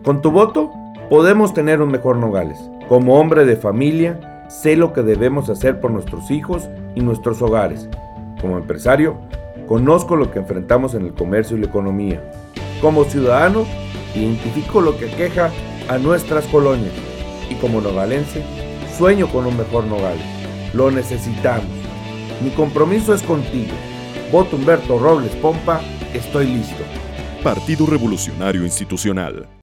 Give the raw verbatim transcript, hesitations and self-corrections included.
Con tu voto podemos tener un mejor Nogales. Como hombre de familia, sé lo que debemos hacer por nuestros hijos y nuestros hogares. Como empresario, conozco lo que enfrentamos en el comercio y la economía. Como ciudadano, identifico lo que aqueja a nuestras colonias. Y como nogalense, sueño con un mejor Nogales. Lo necesitamos. Mi compromiso es contigo. Voto Humberto Robles Pompa, estoy listo. Partido Revolucionario Institucional.